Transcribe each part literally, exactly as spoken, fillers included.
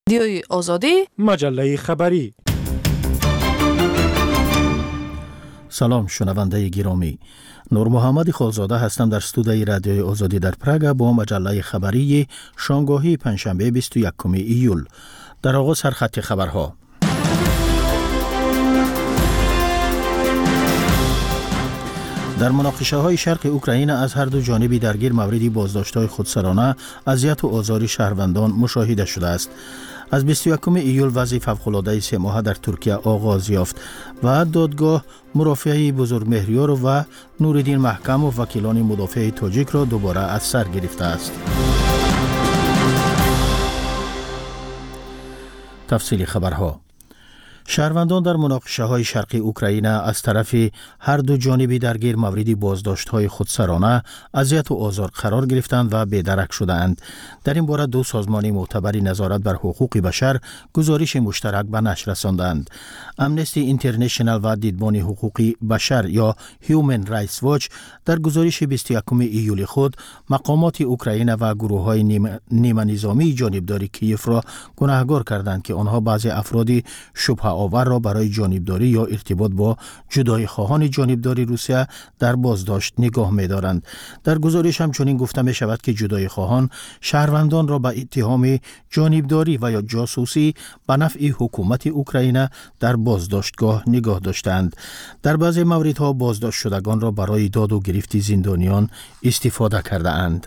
رادیوی آزادی، مجله خبری. سلام شنونده گرامی، نور محمد خالزاده هستم در استودیوی رادیوی آزادی در پراگ با مجله خبری شنبه پنجشنبه بیست و یکم ایول. در آغاز سرخط خبرها. در مناقشه های شرق اوکراین از هر دو جانبی درگیر موردی بازداشت های خودسرانه، اذیت و آزار شهروندان مشاهده شده است. از بیست و یکم ایول وضع فوق‌العاده سه ماهه در ترکیه آغاز یافت و دادگاه مرافعه بزرگمهریار و نورالدین محکم و وکیلان مدافع تاجیک را دوباره از سر گرفته است. تفصیل خبرها. شهروندان در مناقشه های شرقی اوکراین از طرف هر دو جانبی درگیر موردی بازداشت های خودسرانه، اذیت و آزار قرار گرفتند و بی‌درک شدند. در این باره دو سازمان معتبر نظارت بر حقوق بشر گزارش مشترک به نشر رساندند. امنستی اینترنشنال و دیدبان حقوق بشر یا هیومن رایتس واچ در گزارش بیست و یکم ایول خود مقامات اوکراین و گروه های نیمه نظامی جانبداری کیف را گناهکار کردند که آنها بعضی افرادی شبهه آور را برای جانبداری یا ارتباط با جدای خواهان جانبداری روسیه در بازداشت نگاه می دارند. در گزارش همچنین گفته می شود که جدای خواهان شهروندان را به اتهام جانبداری و یا جاسوسی به نفع حکومت اوکراین در بازداشتگاه نگاه داشتند. در بعضی موردها بازداشت شدگان را برای داد و گرفت زندانیان استفاده کرده اند.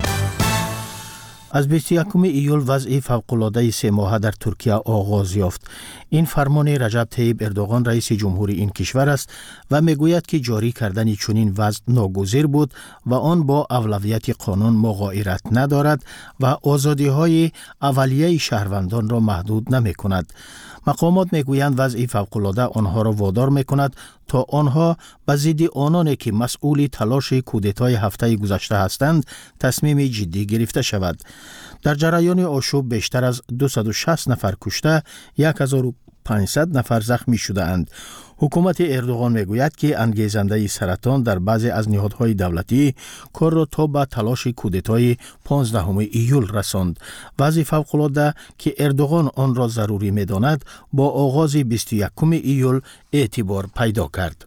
از بیست و یکم ایول وضع فوق‌العاده سه ماهه در ترکیه آغاز یافت. این فرمان رجب طیب اردوغان رئیس جمهور این کشور است و میگوید که جاری کردن چنین وضع ناگزیر بود و آن با اولویت قانون مغایرت ندارد و آزادی‌های اولیه شهروندان را محدود نمی‌کند. مقامات میگویند وضع فوق‌العاده آنها را وادار می‌کند تا آنها به ضد آنانی که مسئول تلاش کودتای هفته گذشته هستند تصمیم جدی گرفته شود. در جریان آشوب بیشتر از دویست و شصت نفر کشته، هزار و پانصد نفر زخمی شده اند. حکومت اردوغان میگوید که انگیزنده سرطان در بعضی از نهادهای دولتی کار را تا به تلاش کودتای پانزدهم ایول رساند. وضع فوق‌العاده که اردوغان آن را ضروری می‌داند با آغاز بیست و یکم ایول اعتبار پیدا کرد.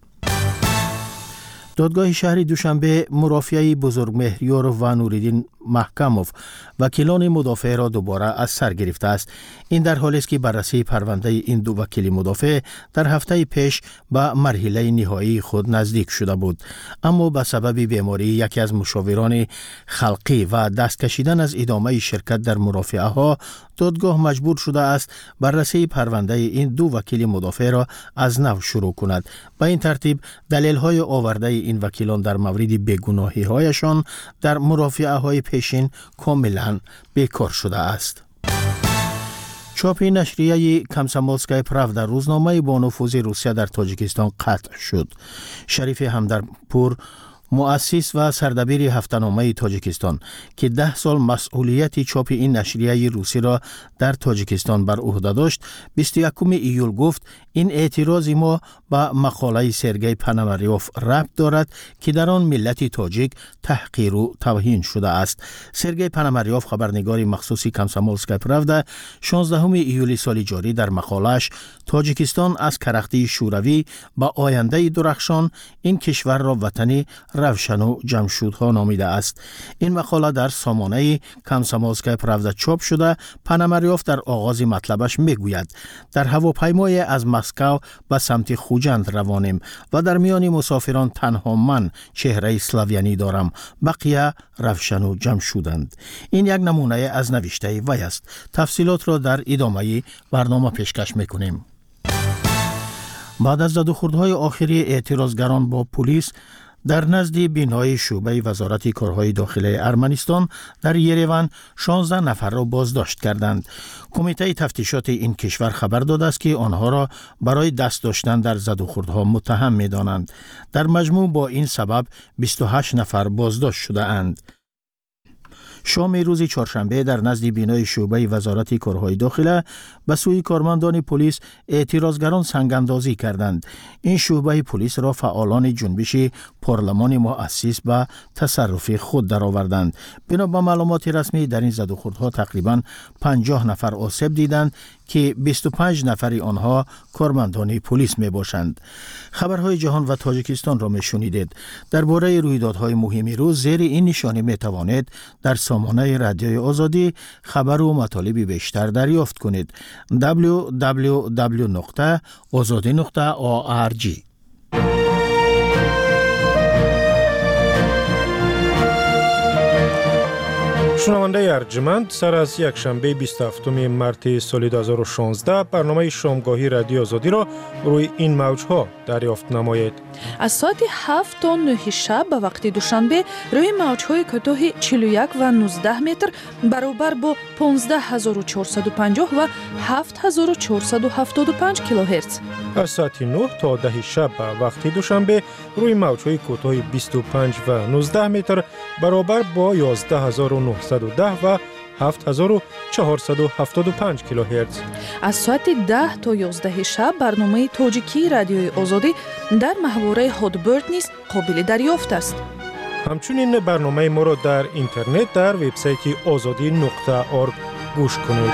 دادگاه شهر دوشنبه مرافعه بزرگمهریار و نورالدین محکموف وکیلان مدافع را دوباره از سر گرفته است. این در حالی است که بررسی پرونده این دو وکیل مدافع در هفته پیش به مرحله نهایی خود نزدیک شده بود، اما به سبب بیماری یکی از مشاوران خلقی و دست کشیدن از ادامه شرکت در مرافعه ها، دادگاه مجبور شده است بررسی پرونده این دو وکیل مدافع را از نو شروع کند. به این ترتیب دلیل های آورده این وکیلان در مورد بیگناهی هایشان در مرافعه های پیشین کاملا بیکار شده است. چاپ نشریه کامسomolskaya pravda روزنامه با نفوذ روسیه در تاجیکستان قطع شد. شریف همدرپور، مؤسس و سردبیر هفته‌نامه تاجیکستان که ده سال مسئولیت چاپ این نشریه روسی را در تاجیکستان بر عهده داشت، بیست و یکم ایول گفت این اعتراض ما به مقاله سرگئی پاناماریوف ربط دارد که در آن ملت تاجیک تحقیر و توهین شده است. سرگئی پاناماریوف، خبرنگار مخصوص کامسomolskaya pravda، شانزدهم ایول سال جاری در مقاله‌اش تاجیکستان از کرختی شوروی به آینده درخشان این کشور را وطنی روشن و جمشودها نامیده است. این مقاله در سامانه کامسomolskaya pravda چاپ شده. پاناماریوف در آغاز مطلبش میگوید در هواپیمای از مسکو به سمت خوجند روانیم و در میان مسافران تنها من چهره اسلاویانی دارم، بقیه روشن و جمشودند. این یک نمونه از نوشته وی است. تفصیلات را در ادامه برنامه پیشکش میکنیم. بعد از زدوخوردهای آخری اعتراضگران با پلیس در نزد بینای شعبه وزارت کارهای داخلی ارمنستان در یریون، شانزده نفر را بازداشت کردند. کمیته تفتیشات این کشور خبر داده است که آنها را برای دست داشتن در زدوخوردها متهم می‌دانند. در مجموع با این سبب بیست و هشت نفر بازداشت شده اند. شام روز چهارشنبه در نزد بینای شعبه وزارت کارهای داخله به سوی کارمندان پلیس اعتراضگران سنگ‌اندازی کردند. این شعبه پلیس را فعالان جنبش پارلمان مؤسس به تصرف خود درآوردند. بنا به معلومات رسمی در این زدوخوردها تقریباً پنجاه نفر آسیب دیدند که بیست و پنج نفر آنها کارمندان پلیس می باشند. خبرهای جهان و تاجیکستان را می شنیدید. درباره رویدادهای مهم روز زیر این نشانی می توانید در سامانه رادیوی آزادی خبر و مطالب بیشتر دریافت کنید. دبلیو دبلیو دبلیو نقطه آزادی نقطه او آر جی. شنونده ارجمند، سر از یک شنبه بیست و هفتم مارس سال دو هزار و شانزده برنامه شامگاهی رادیو آزادی را روی این موجها دریافت نمایید. از ساعت هفت تا نه شب به وقت دوشنبه روی موجهای کوتاه چهل و یک و نوزده متر برابر با پانزده هزار و چهارصد و پنجاه و هفت هزار و چهارصد و هفتاد و پنج کیلوهرتز. از ساعت نه تا ده شب به وقت دوشنبه روی موجهای کوتاه بیست و پنج و نوزده متر برابر با یازده هزار و نهصد و ده و هفت هزار و چهارصد و هفتاد و پنج کیلوهرتز. از ساعت ده تا یازده شب برنامه تاجیکی رادیوی آزادی در محوره هادبرد نیز قابل دریافت است. همچنین برنامه ما را در اینترنت در وبسایت آزادی نقطه اورگ گوش کنید.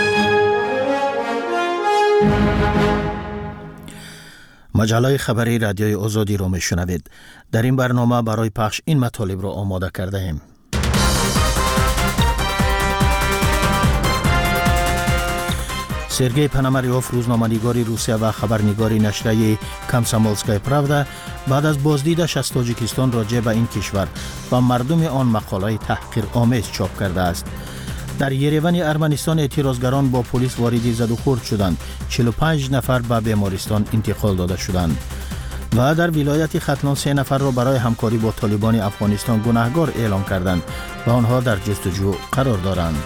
مجله خبری رادیوی آزادی را میشنوید. در این برنامه برای پخش این مطالب را آماده کرده ایم. سرگئی پاناماریوف، روزنامه‌نگاری روسیه و خبرنگاری نشریه کامسомольская правда بعد از بازدیدش از تاجیکستان راجع به این کشور و مردم آن مقاله تحقیرآمیز چاپ کرده است. در یریون ارمنستان اعتراضگران با پلیس وارد زد و خورد شدند. چهل و پنج نفر به بیمارستان انتقال داده شدند. و در ولایت ختلان سه نفر را برای همکاری با طالبان افغانستان گناهکار اعلام کردند و آنها در جستجو قرار دارند.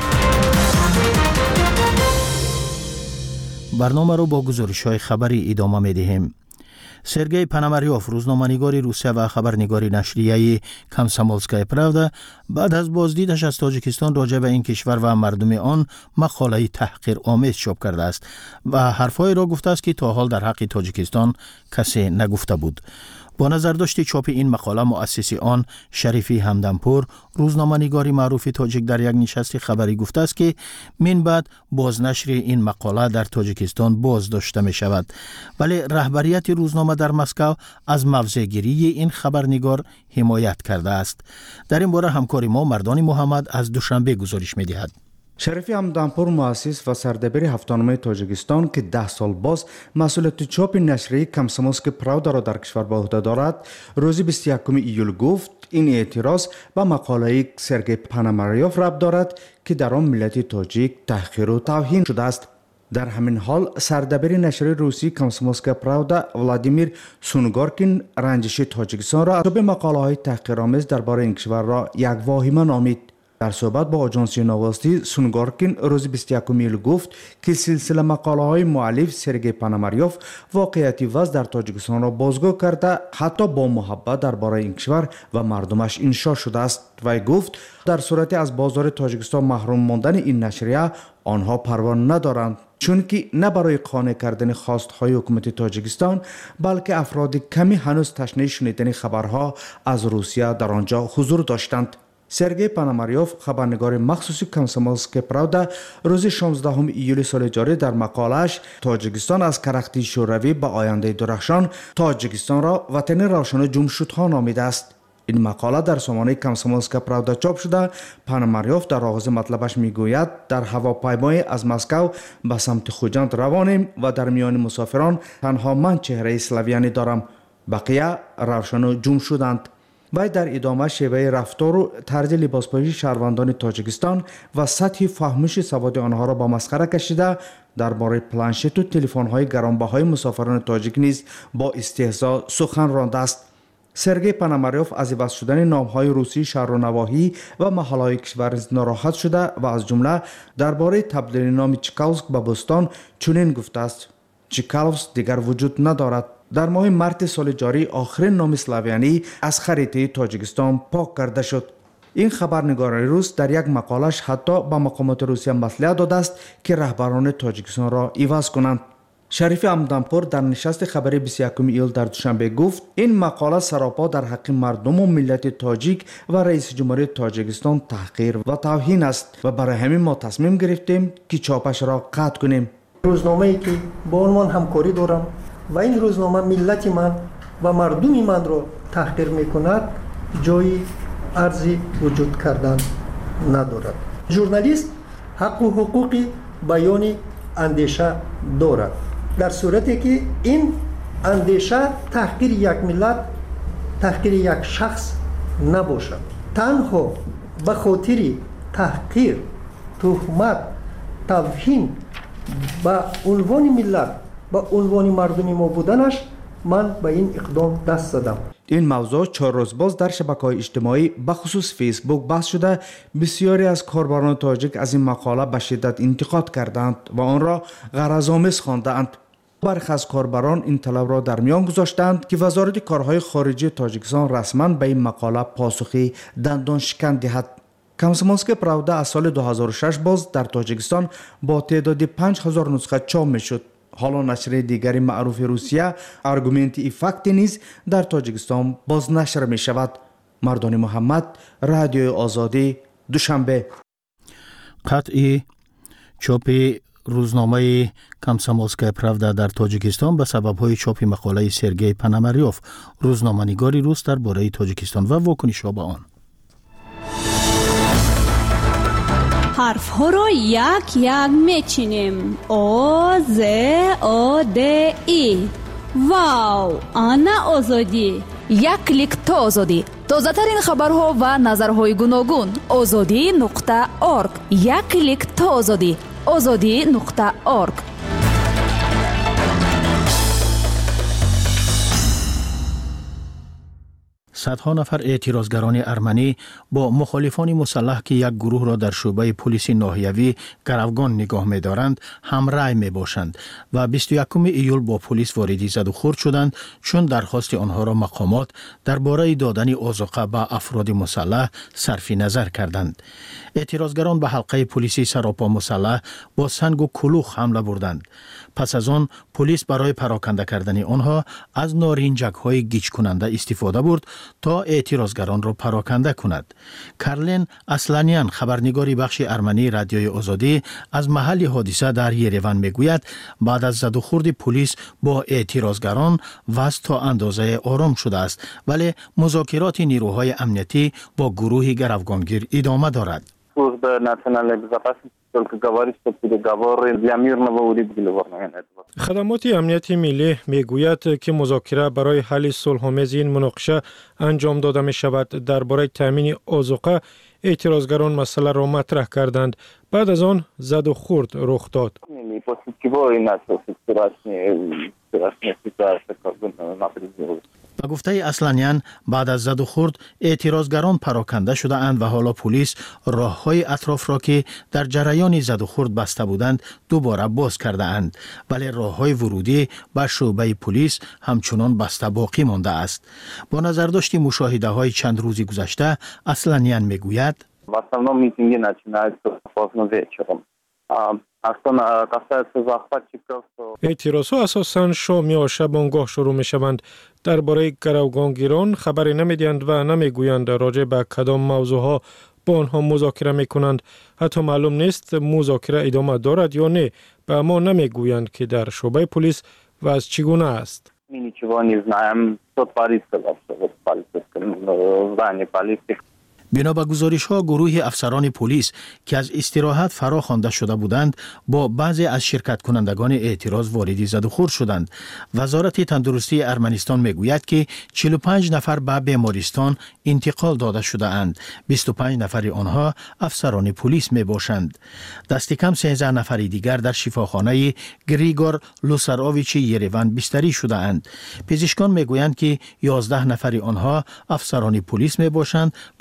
برنامه رو با گزارش‌های خبری ادامه می‌دهیم. سرگئی پاناماریوف، روزنامه‌نگار روسیه و خبرنگار نشریه کامسомольская правда بعد از بازدیدش از تاجیکستان راجع به این کشور و مردم آن مقاله تحقیرآمیز چاپ کرده است و حرفایی را گفته است که تا حال در حق تاجیکستان کسی نگفته بود. با نظرداشت چاپ این مقاله، مؤسس آن شریفی همدانپور، روزنامه‌نگاری معروف تاجیک، در یک نشست خبری گفته است که من بعد بازنشر این مقاله در تاجیکستان باز داشته می شود. ولی رهبریت روزنامه در مسکو از موضع‌گیری این خبرنگار حمایت کرده است. در این باره همکار ما مردان محمد از دوشنبه گزارش می دهد. شریفی همدانپور، مؤسس و سردبیر هفته‌نامه تاجیکستان که ده سال باز مسئولیت چاپ نشریه کامسомольская правда را در کشور به عهده دارد، روز بیست و یکم ایول گفت این اعتراض به مقاله سرگئی پاناماریوف ربط دارد که در آن ملت تاجیک تحقیر و توهین شده است. در همین حال سردبیر نشریه روسی کامسомольская правда ولادیمیر سونگارکین رنجش تاجیکستان را به مقاله های تحقیرآمیز درباره این کشور را یک واهمه نامید. در صحبت با آژانسی نواستی، سونگارکین روز بیست و یکم ایول گفت که سلسله مقاله های مؤلف سرگئی پاناماریوف واقعیتی وضع در تاجیکستان را بازگو کرده، حتی با محبت درباره این کشور و مردمش انشا شده است. و گفت در صورتی از بازار تاجیکستان محروم ماندن این نشریه آنها پروا ندارند، چون که نه برای قانع کردن خواستهای حکومت تاجیکستان بلکه افراد کمی هنوز تشنه شنیدن خبرها از روسیه در آنجا حضور داشتند. سرگئی پاناماریوف، خبرنگار مخصوصی کامسомольская правда، روز شانزدهم ایول سال جاری در مقاله‌اش تاجیکستان از کرختی شوروی به آینده درخشان تاجیکستان را وطن روشن و جمشیدها نامیده است. این مقاله در سامانه کامسомольская правда چاپ شده. پاناماریوف در آغاز مطلبش میگوید در هواپیمای از مسکو به سمت خوجند روانیم و در میان مسافران تنها من چهره اسلاویانی دارم، بقیه روشن و جمع شدند. و در ادامه شیوه رفتار و طرز لباسپوشی شهروندان تاجیکستان و سطح فهمش سواد آنها را با مسخره کشیده، درباره پلانشت و تلفن‌های گرانبهای مسافران تاجیک نیز با استهزا سخن رانده است. سرگئی پاناماریوف از عوض شدن نام‌های روسی شهر و نواحی و محل‌های کشور ناراحت شده و از جمله درباره تبدیل نام چکالسک به بوستان چنین گفته است: چکالسک دیگر وجود ندارد. در ماه مارس سال جاری آخرین نام اسلاویانی از خریطه تاجیکستان پاک کرده شد. این خبرنگار روس در یک مقالش حتی به مقامات روسیه مصلحت داده است که رهبران تاجیکستان را عوض کنند. شریف امدانپور در نشست خبری بیست و یکم ایول در دوشنبه گفت این مقاله سراپا در حق مردم و ملت تاجیک و رئیس جمهوری تاجیکستان تحقیر و توهین است و برای همین ما تصمیم گرفتیم که چاپش را قطع کنیم. روزنامه‌ای که با عنوان همکاری دارم و این روزنامه ملت من و مردم من را تحقیر میکند جای ارزی وجود کردن ندارد. ژورنالیست حق و حقوق بیان اندیشه دارد در صورتی که این اندیشه تحقیر یک ملت، تحقیر یک شخص نباشد. تنها به خاطر تحقیر، تهمت، توهین به عنوان ملت، به عنوان مردم ما بودنش من به این اقدام دست زدم. این موضوع چهار روز باز در شبکه‌های اجتماعی به خصوص فیسبوک بحث شده. بسیاری از کاربران تاجیک از این مقاله به شدت انتقاد کردند و آن را غرض‌آمیز خواندند. برخی از کاربران این طلب را در میان گذاشتند که وزارت کارهای خارجه تاجیکستان رسما به این مقاله پاسخی دندان شکن دهد. کامسومولسکaya правда از سال دو هزار و شش باز در تاجیکستان با تعداد پنج هزار نسخه چاپ میشد. حالا نشر دیگری معروف روسیه آرگومنت ایفکت نیز در تاجیکستان باز نشر می شود. مردان محمد، رادیو آزادی، دوشنبه. قطعی چاپ روزنامه کامسومولسکaya правда در تاجیکستان به سبب‌های چاپ مقاله سرگئی پاناماریوف، روزنامه‌نگاری روس درباره تاجیکستان و واکنش‌ها به آن. حرف ها را یک یک میچینیم. آ ز آ د ای. واو، آنا آزادی. یک کلیک تا آزادی. تازه ترین خبرها و نظرهای گوناگون. آزادی نقطه آرگ. یک کلیک تا آزادی. آزادی نقطه آرگ. صدها نفر اعتراضگران ارمنی با مخالفان مسلح که یک گروه را در شعبه پلیس ناحیوی گروگان نگاه می دارند همراه می باشند و بیست و یکم ایول با پلیس واردی زد و خورد شدند چون درخواست آنها را مقامات درباره دادن آذوقه به افراد مسلح صرف نظر کردند. اعتراضگران به حلقه پلیسی سراپا مسلح با سنگ و کلوخ حمله بردند. پس از آن پلیس برای پراکنده کردن آنها از نارنجک‌های گیج کننده استفاده برد تا اعتراضگران را پراکنده کند. کارلین اسلانیان، خبرنگاری بخش ارمنی رادیوی آزادی، از محل حادثه در یریون میگوید بعد از زد و خورد پلیس با اعتراضگران وضع تا اندازه آرام شده است، ولی مذاکرات نیروهای امنیتی با گروه گروگانگیر ادامه دارد. خدمات امنیتی ملی میگوید که مذاکره برای حل صلح‌آمیز این مناقشه انجام داده می شود. درباره تامین آذوقه اعتراضگران مسئله را مطرح کردند. بعد از آن زد و خورد رخ داد. با گفته اسلانیان بعد از زد و خورد اعتراضگران پراکنده شده اند و حالا پلیس راه‌های اطراف را که در جریان زد و خورد بسته بودند دوباره باز کرده اند، ولی راه‌های ورودی به شعبه پلیس همچنان بسته باقی مانده است. با نظرداشت مشاهده‌های چند روزی گذشته اسلانیان میگوید اعتراضها اساساً شام یا شبانگاه شروع می شوند. درباره گروگانگیران خبری نمیدهند و نمیگویند راجع به کدام موضوعها با آنها مذاکره می کنند. حتی معلوم نیست مذاکره ادامه دارد یا نه. به ما نمیگویند که در شعبه پلیس وضع چگونه است. بنا به گزارش ها گروه افسران پلیس که از استراحت فرا خوانده شده بودند با بعضی از شرکت کنندگان اعتراض واردی زد و خورد شدند. وزارت تندرستی ارمنستان میگوید که چهل و پنج نفر به بیمارستان انتقال داده شده اند. بیست و پنج نفر آنها افسران پلیس می باشند. دست کم سیزده نفر دیگر در شفاخانه گریگور لوساروویچ یریون بستری شده اند. پزشکان میگویند که یازده نفر آنها افسران پلیس می باشند و جراح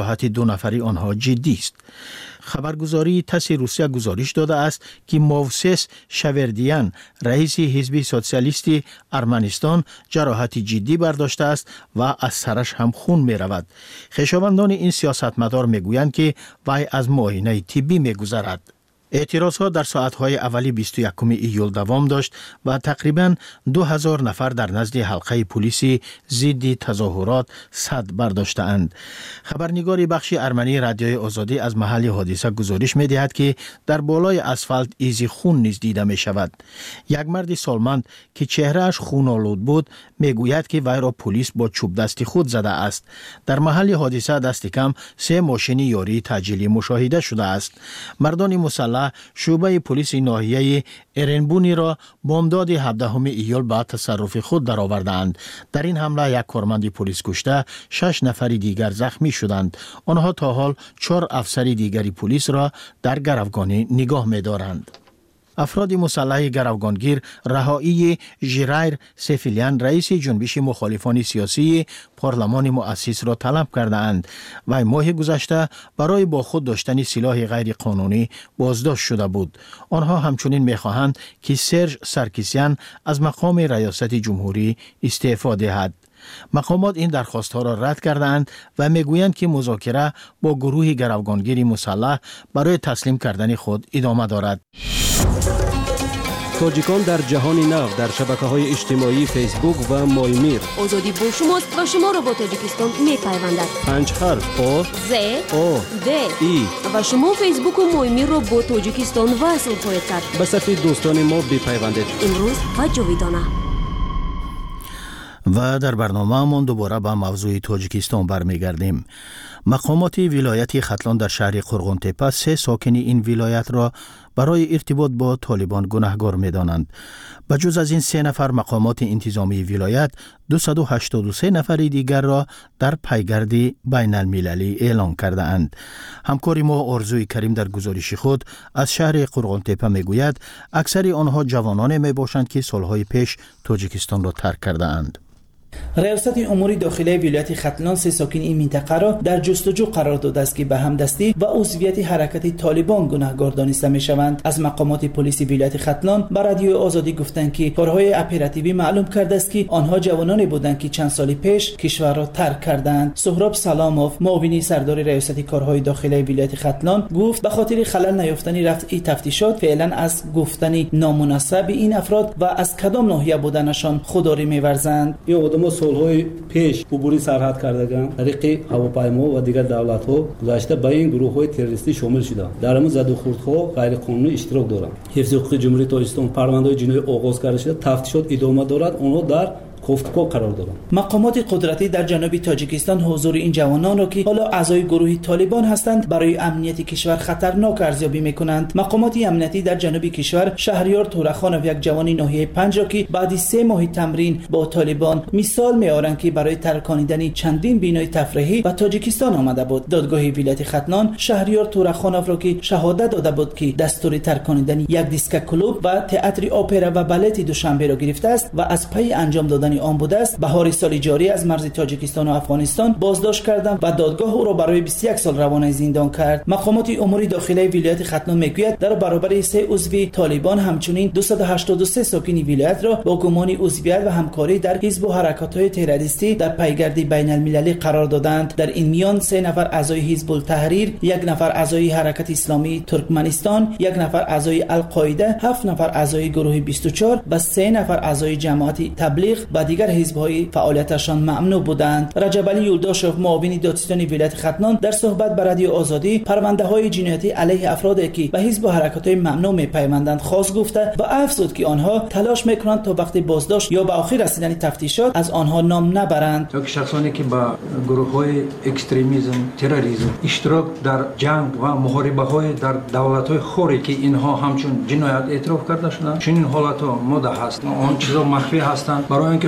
جراحت دو نفری آنها جدی است. خبرگزاری تاس روسیه گزارش داده است که موسس شوردیان رئیس حزب سوسیالیستی ارمنستان جراحت جدی برداشته است و از سرش هم خون می رود. خویشاوندان این سیاستمدار می گویند که وی از معاینه طبی می گذرد. اعتراضها در ساعتهای اولی بیست و یکم ایول دوام داشت و تقریباً دو هزار نفر در نزد حلقه پلیسی ضد تظاهرات صد برداشته‌اند. خبرنگار بخش ارمنی رادیوی آزادی از محل حادثه گزارش می‌دهد که در بالای اسفالت ایزی خون نیز دیده می‌شود. یک مرد سالمند که چهرهش خون‌آلود بود می‌گوید که وی را پلیس با چوب دستی خود زده است. در محل حادثه دست کم سه ماشین یاری تعجیلی مشاهده شده است. مردان مسلح شعبه پلیس ناحیه ارنبونی را بامداد هفدهم ایول به تصرف خود درآوردند. در این حمله یک کارمند پلیس کشته، شش نفر دیگر زخمی شدند. آنها تا حال چهار افسر دیگری پلیس را در گروگانی نگاه می‌دارند. افراد مسلح گروگانگیر رهایی ژرایر سفیلیان رئیس جنبش مخالفان سیاسی پارلمان مؤسس را طلب کردند و ماه گذشته برای با خود داشتن سلاح غیر قانونی بازداشت شده بود. آنها همچنین می‌خواهند که سرژ سرکیسیان از مقام ریاست جمهوری استعفا دهد. مقامات این درخواستها را رد کردند و میگویند که مذاکره با گروه گروگانگیر مسلح برای تسلیم کردن خود ادامه دارد. تاجیکان در جهان نو در شبکه‌های اجتماعی فیسبوک و مایمیر. آزادی با شماست و شما را با تاجیکستان می‌پیوندد. پنج حرف آ ز آ د ای و شما فیسبوک و مایمیر را با تاجیکستان وصل خواهید کرد. به صفحه دوستان ما بپیوندید. امروز و جاویدانه. و در برنامه من دوباره به موضوع تاجیکستان برمیگردیم. مقامات ولایت ختلان در شهر قرغون تپه سه ساکن این ولایت را برای ارتباط با طالبان گناهکار می‌دانند. بجز از این سه نفر مقامات انتظامی ولایت دویست و هشتاد و سه نفر دیگر را در پیگرد بین المللی اعلام کرده اند. همکار ما آرزوی کریم در گزارش خود از شهر قرغون تپه میگوید اکثر آنها جوانان میباشند که سالهای پیش تاجیکستان را ترک کرده اند. ریاست امور داخلی ولایت ختلان سه ساکن این منطقه را در جستجو قرار داده است که به همدستی و عضویت حرکت طالبان گناهکار دانسته میشوند. از مقامات پلیس ولایت ختلان به رادیو آزادی گفتند که کارهای اپراتیوی معلوم کرده است که آنها جوانانی بودند که چند سال پیش کشور را ترک کردند. سهراب سلاموف معاون سردار ریاست کارهای داخلی ولایت ختلان گفت به خاطر خلل نیافتن رفع تفتیشات فعلا از گفتن نامناسب این افراد و از کدام ناحیه بودنشان خودداری می‌ورزند. ما سالهای پیش عبوری سرحد کردگان طریق هواپیما و دیگر دولت‌ها گذشته به این گروه‌های تروریستی شامل شدند. در این زد و خوردها غیر قانونی اشتراک دارند. حفظ حقوق جمهوری تاجیکستان پرونده‌های جنایی آغاز کرده شده، تفتیشات ادامه دارد. آنها در گفتگو قرار دارند. مقامات قدرتی در جنوب تاجیکستان حضور این جوانان را که حالا اعضای گروه طالبان هستند برای امنیت کشور خطرناک ارزیابی می‌کنند. مقامات امنیتی در جنوب کشور شهریار تورخانوف یک جوان ناحیه پنج را که بعد سه ماه تمرین با طالبان مثال می‌آورند که برای ترکاندن چندین بینای تفریحی به تاجیکستان آمده بود. دادگاه ولایت ختلان شهریار تورخانوف را که شهادت داده بود که دستور ترکاندن یک دیسک کلوب و تئاتر اپرا و بالت دوشنبه را گرفته است و از پی انجام دادن آن بوده است، بهار سال جاری از مرز تاجیکستان و افغانستان بازداشت کردند و دادگاه او را برای بیست و یک سال روانه زندان کرد. مقامات امور داخلی ولایت ختلان میگوید در برابر سه عضو طالبان همچنین دویست و هشتاد و سه ساکن ولایت را با گمان عضویت و همکاری در حزب و حرکات‌های تروریستی در پیگرد بین المللی قرار دادند. در این میان سه نفر اعضای حزب التحریر، یک نفر اعضای حرکت اسلامی ترکمنستان، یک نفر اعضای القاعده، هفت نفر اعضای گروه بیست و چهار و سه نفر اعضای جماعت تبلیغ و دیگر حزب‌های فعالیتشان ممنوع بودند. رجب علی یولداشوف معاون دادستان ولایت ختلان در صحبت با رادیو آزادی پرونده‌های جنایتی علیه افرادی که به حزب و حرکات‌های ممنوع می‌پیوندند خواست گفته و افزود که آنها تلاش می‌کنند تا وقت بازداشت یا به آخر رسیدن تفتیشات از آنها نام نبرند. یک شخصانی که با گروه‌های اکستریمیسم، تروریسم اشتراک در جنگ و محاربه‌های در دولت‌های خوری که اینها همچون جنایت اعتراف کرده شدند، چنین حالت‌ها مده هست. آن چیزا مخفی هستند برای اینکه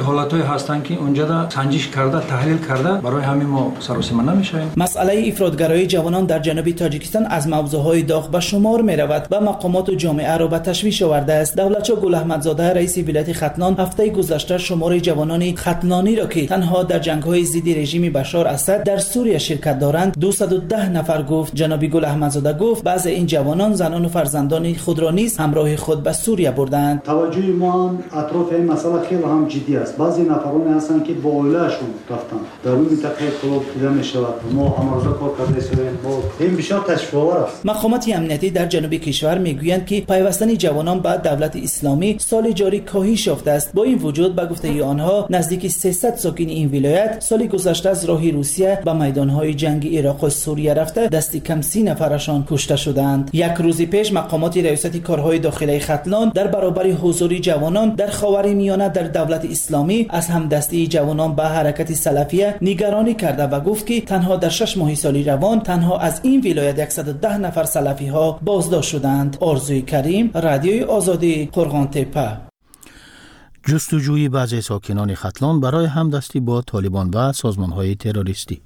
حالت‌های هستند که اونجا سنجش کرده تحلیل کرده برای همین ما سراسیمه نمی‌شویم. مسئله افراطگرایی جوانان در جنوب تاجیکستان از موضوعهای داغ به شمار می‌رود و مقامات و جامعه را به تشویش آورده است. دولتشاه گل احمدزاده رئیس ولایت ختلان هفته گذشته شمار جوانان ختلانی را که تنها در جنگ‌های ضد رژیم بشار اسد در سوریه شرکت دارند دویست و ده نفر گفت. جناب گل احمدزاده گفت بعضی این جوانان زنان و فرزندان خود را نیز همراه خود به سوریه بردند. توجه ما اطراف این مسئله خیلی هم جدی است. بعضی نفرانی هستند که با عائله‌شون رفتن در اون منطقه کلوب دیده می‌شود. ما امروزه کار کرده ایم با این بسیار تشویق‌آور است. مقامات امنیتی در جنوب کشور میگویند که پیوستن جوانان به دولت اسلامی سال جاری کاهش یافته است. با این وجود به گفته آنها نزدیک سیصد ساکن این ولایت سال گذشته از راه روسیه به میدان‌های جنگ عراق و سوریه رفته دست کم سی نفرشان کشته شدند. یک روز پیش مقامات ریاست کارهای داخلی ختلان در برابر حضور جوانان در خاورمیانه در دولت اسلامی از همدستی جوانان به حرکت سلفیه نگرانی کرده و گفت که تنها در شش ماه سالی روان تنها از این ولایت صد و ده نفر سلفی ها بازداشت شدند. آرزوی کریم، رادیوی آزادی، قرغان تپه. جستجوی بعضی ساکنان ختلان برای همدستی با طالبان و سازمان‌های تروریستی.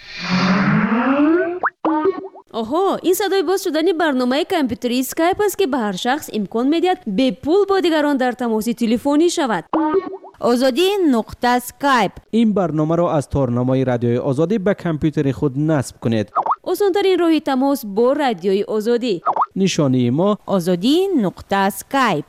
آها، این صدای باز شدن برنامه کامپیوتری اسکایپ است که به هر شخص امکان می‌دهد به پول با دیگران در تماس تلفنی شود. آزادی نقطه اسکایپ. این برنامه را از تارنمای رادیوی آزادی به کامپیوتر خود نصب کنید. آسان‌ترین راه تماس با رادیوی آزادی. نشانی ما آزادی نقطه اسکایپ.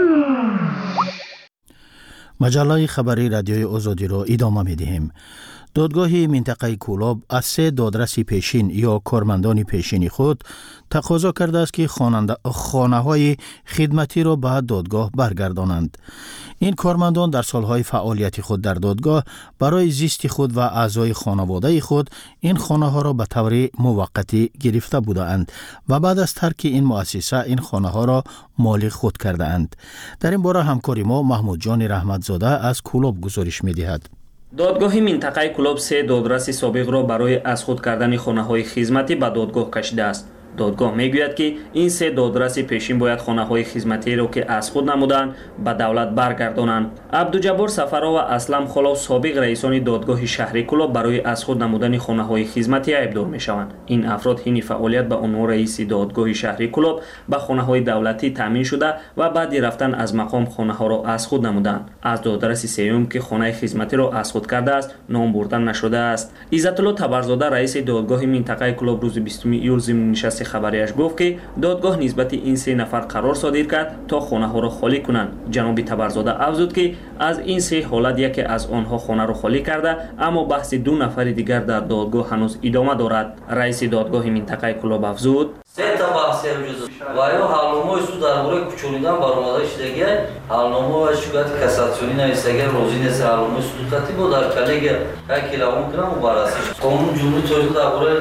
مجله خبری رادیوی آزادی را ادامه می‌دهیم. دادگاه منطقه کولاب از سه دادرس پیشین یا کارمندان پیشین خود تقاضا کرده است که خانه‌های خدمتی را به دادگاه برگردانند. این کارمندان در سالهای فعالیت خود در دادگاه برای زیست خود و اعضای خانواده خود این خانه‌ها را به طور موقتی گرفته بودند و بعد از ترک این مؤسسه این خانه‌ها را مالک خود کرده اند. در این باره همکاری ما محمود جان رحمتزاده از کولاب گزارش می‌دهد. دادگاه منطقه کولاب سه دادرس سابق را برای از خود کردن خانه‌های خدمتی به دادگاه کشیده است. دادگاه میگوید که این سه دادرس پیشین باید خانه‌های خدمتی را که از خود نمودند به دولت برگردانند. عبدالجبار سفرا و اسلم خلاف سابق رئیسان دادگاه شهری کولاب برای از خود نمودن خانه‌های خدمتی ایبدار میشوند. این افراد حین فعالیت به عنوان رئیس دادگاه شهری کولاب به خانه‌های دولتی تامین شده و بعد رفتن از مقام خانه‌ها را از خود نمودند. از دادرس سوم که خانه خدمتی را از خود کرده است نام بردن نشده است. عزت الله تبرزاده رئیس دادگاه منطقه کولاب روز بیستم ایول ضمن نشست خبریش گفت که دادگاه نسبت این سه نفر قرار صادر کرد تا خانه ها را خالی کنند. جناب تبرزاده افزود که از این سه حالت یکی از آنها خانه را خالی کرده اما بحث دو نفر دیگر در دادگاه هنوز ادامه دارد. رئیس دادگاه منطقه کولاب افزود سه تا بحث وجود و یا حالنامه سود درباره کوچولیدن برآمده شده حالنامه و شکایت کاساسیونی نویسنده روزی نیست حالنامه سوداتی بود در کلیگ یک کلام کنم و بررسی قانون جمهوری تاجیک درباره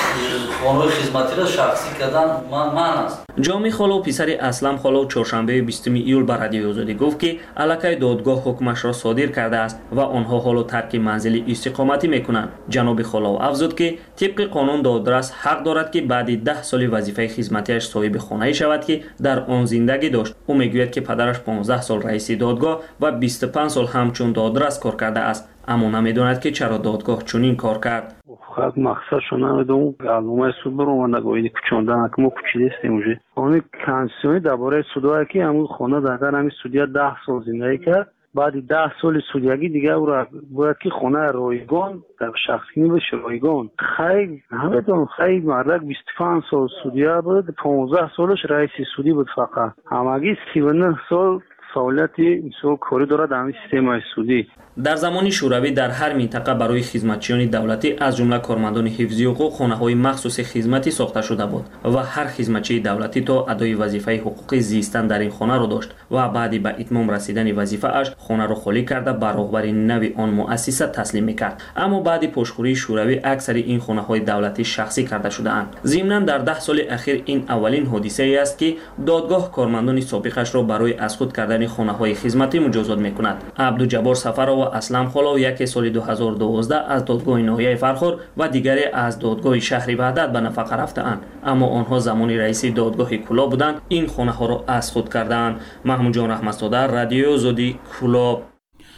خانه خدمتی را شخصی کردن من من است. جامی خالو پسر اسلم خالو چهارشنبه بیستم ایول به رادیوی آزادی گفت که الکی دادگاه حکمش را صادر کرده است و آنها حالا ترک منزل استقامتی میکنند. جناب خالو افزود که طبق قانون دادرس حق دارد که بعد ده سال وظیفه خدمتیش صاحب خانه‌ای شود که در آن زندگی داشت. او میگوید که پدرش پانزده سال رئیس دادگاه و بیست و پنج سال همچون دادرس کار کرده است اما نمیداند که چرا دادگاه چنین کار کرد. خب مقصدش نمیدونم علومه سود برو من نگویی کچوندن که ما کچیده استیم اونجا اون کانسیونی درباره سودایی که همون خانه در همین سودیا ده سال زندگی کرد بعد ده سال سودیگی دیگه او را باید که خانه رایگان در شخصی بشه رایگان خیلی همه خیلی مرد بیست و پنج سال سودیا بود پانزده سالش رئیس سودی بود فقط همگی سی و نه سال فعالیتی مثل کاری دارد در سیستم سودی. در زمان شوروی در هر منطقه برای خدمتچیان دولتی از جمله کارمندان حفظی حقوق خانه‌های مخصوص خدمتی ساخته شده بود و هر خدمتچی دولتی تا ادای وظیفه حقوقی زیستن در این خانه را داشت و بعد به اتمام رسیدن وظیفه اش خانه را خالی کرده به رهبر نوی آن مؤسسه تسلیم میکرد. اما بعد پشتخوری شوروی اکثر این خانه‌های دولتی شخصی کرده شده‌اند. ضمناً در ده سال اخیر این اولین حادثه ای است که دادگاه کارمندان سابقش را برای از خود کردن خانه‌های خدمتی مجازات میکند. عبدالجبار سفرا و اسلم خالو یک سال دو هزار و دوازده از دادگاه ناحیه فرخار و دیگری از دادگاه شهری وحدت به نفقه رفتند اما آنها زمانی رئیس دادگاه کولاب بودند این خانه ها را از خود کردند. محمود جان رحمتزاده رادیو آزادی کولاب.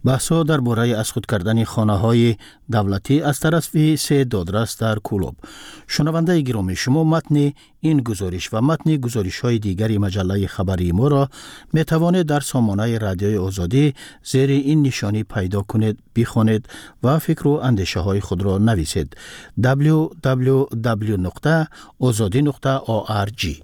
بحث‌ها درباره از خود کردن خانه‌های دولتی از طرف سه دادرس در کولوب. شنونده گرامی، شما متن این گزارش و متن گزارش‌های دیگری مجله خبری ما را می‌توانید در سامانه رادیوی آزادی زیر این نشانی پیدا کنید، بخوانید و فکر و اندیشه‌های خود را نویسید. دبلیو دبلیو دبلیو نقطه آزادی نقطه او آر جی.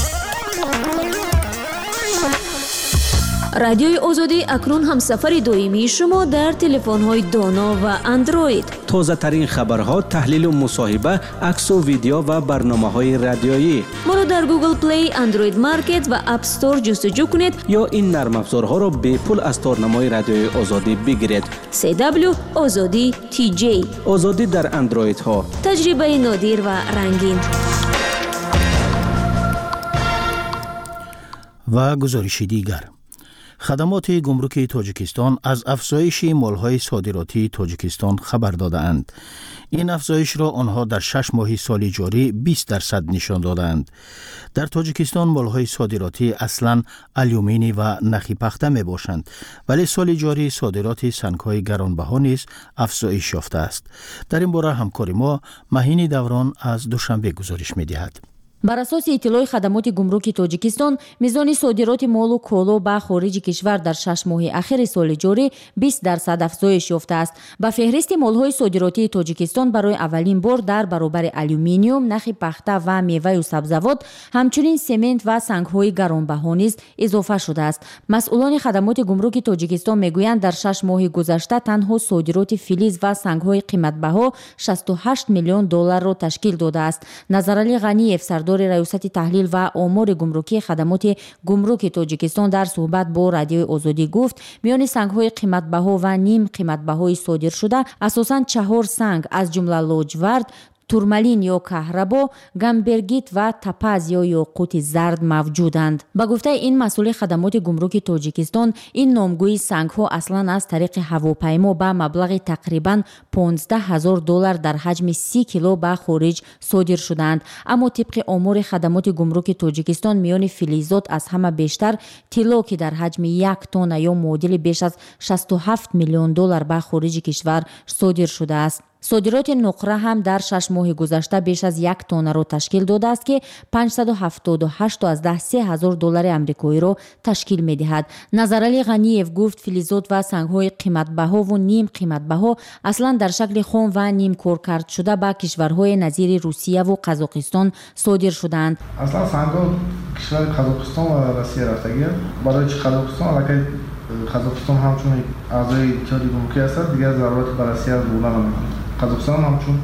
رادیوی آزادی اکنون هم سفر دائمی شما در تلفن‌های دانا و اندروید. تازه ترین خبرها، تحلیل و مصاحبه، عکس و ویدیو و برنامه‌های رادیویی. ما را در گوگل پلی، اندروید مارکت و اپ استور جستجو کنید یا این نرم افزارها را به پول از تارنمای رادیوی آزادی بگیرید. سی دبلیو آزادی تی جی. آزادی در اندروید ها. تجربه نادر و رنگین. و گزارش دیگر. خدمات گمرکی تاجیکستان از افزایش مالهای صادراتی تاجیکستان خبر دادند. این افزایش را آنها در شش ماه سال جاری بیست درصد نشان دادند. در تاجیکستان مالهای صادراتی اصلاً آلومینی و نخی پخته می باشند، ولی سال جاری صادرات سنگ‌های گرانبها نیز افزایش یافته است. در این باره همکار ما مهین دوران از دوشنبه گزارش می دهد. بر اساس اطلاع خدمات گمرکی تاجیکستان، میزان صادرات مال و کالا به خارج کشور در شش ماه اخیر سال جاری بیست درصد افزایش یافته است. با فهرست مالهای صادراتی تاجیکستان برای اولین بار در برابر آلومینیوم، نخ پخته و میوه و سبزیجات، همچنین سمنت و سنگ‌های گرانبها نیز اضافه شده است. مسئولان خدمات گمرکی تاجیکستان میگویند در شش ماه گذشته تنها صادرات فلز و سنگ‌های قیمت‌بها شصت و هشت میلیون دلار را تشکیل داده است. نظرعلی غنی‌اف سردار ریاست تحلیل و آمار گمرکی خدمات گمرک تاجیکستان در صحبت با رادیوی آزادی گفت میان سنگ‌های قیمت‌بها و نیم قیمت‌بهای صادر شده اساساً چهار سنگ از جمله لاجورد، تورمالین یا کهربا، گامبرگیت و تپاز یا یاقوت زرد موجودند. با گفته این مسئول خدمات گمرک تاجیکستان، این نامگوی سنگ‌ها اصلاً از طریق هواپیما با مبلغ تقریباً پانزده هزار دلار در حجم سی کیلو به خارج صادر شدند. اما طبق آمار خدمات گمرک تاجیکستان میان فلزات از همه بیشتر طلا که در حجم یک تن یا معادل بیش از شصت و هفت میلیون دلار به خارج کشور صادر شده است. صادرات نقره هم در شش ماه گذشته بیش از یک تن را تشکیل داده است که پانصد و هفتاد و هشت از ده سه هزار دلار آمریکایی را تشکیل می دهد. نظرعلی غنی‌اف گفت فلزات و سنگ‌های قیمت‌بها و نیم قیمت‌بها اصلا در شکل خام و نیم کارکرد شده به کشورهای نظیر روسیه و قزاقستان صادر شدند. اصلا سنگ‌ها کشور قزاقستان و روسیه رفتگی برای قزاقستان البته قزاقستان همچون اعضای اتحاد گمرکی است، دیگر ضرورت بررسی از بودن نمی‌کنه. قزاقستان همچون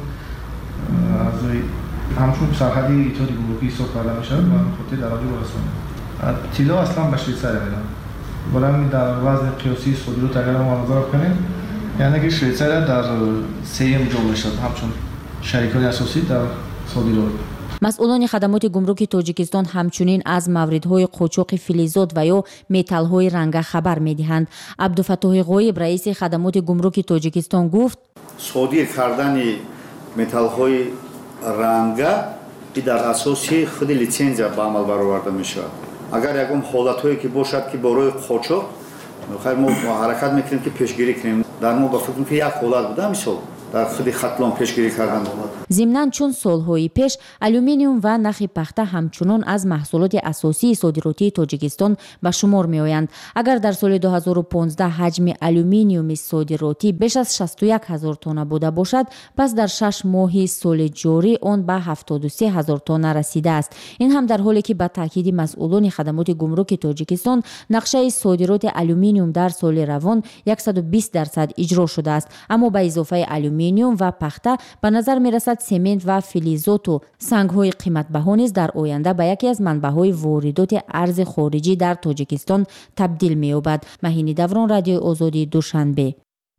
از همچون سرحدی اتحاد گمرکی حساب کرده میشه و خطی در آنجا برسونه. طلا اصلا به شویسریا میدن. برای در وزن قیاسی صادرات اگر ما نظر کنیم، یعنی که شویسریا در سوم جا میشه همچون شریکان اساسی در صادرات. مسئولان خدمات گمرک تاجیکستان همچنین از موردهای قاچاق فلزات و یا متال‌های رنگه خبر می‌دهند. عبدالفتاح غایب رئیس خدمات گمرک تاجیکستان گفت صادر کردن متال‌های رنگه در اساس خود لیسانس به عمل برآورده میشه. اگر یکم حالت‌هایی که باشد که برای قاچاق خیر ما حرکت میکنیم که پیشگیری کنیم. در ما با فکر که یک حالت بوده مثلا در خود خطلان پیشگیری کردن. ضمناً چون سالهای پیش آلومینیوم و نخ پخته همچنان از محصولات اساسی صادراتی تاجیکستان به شمار می آیند. اگر در سال دو هزار و پانزده حجم آلومینیوم صادراتی بیش از شصت و یک هزار تن بوده باشد، پس در شش ماه سال جاری آن به هفتاد و سه هزار تن رسیده است. این هم در حالی که با تاکید مسئولان خدمات گمرک تاجیکستان نقشه صادرات آلومینیوم در سال روان صد و بیست درصد اجرا شده است. اما با اضافه آلومینیوم و پخته به نظر می رسد سمنت و فلزات و سنگ‌های قیمت‌بها نیز در آینده به یکی از منبع‌های واردات ارز خارجی در تاجیکستان تبدیل می‌یابد. مهین دوران، رادیو آزادی، دوشنبه.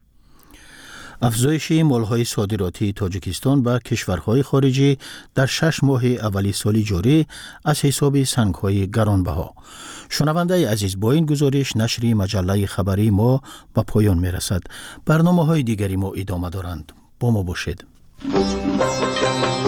افزایش مالهای صادراتی تاجیکستان به کشورهای خارجی در شش ماه اولی سال جاری از حساب سنگ‌های گرانبها. شنونده عزیز، با این گزارش نشری مجله خبری ما به پایان می‌رسد. برنامه‌های دیگری ما ادامه دارند. با ما باشید.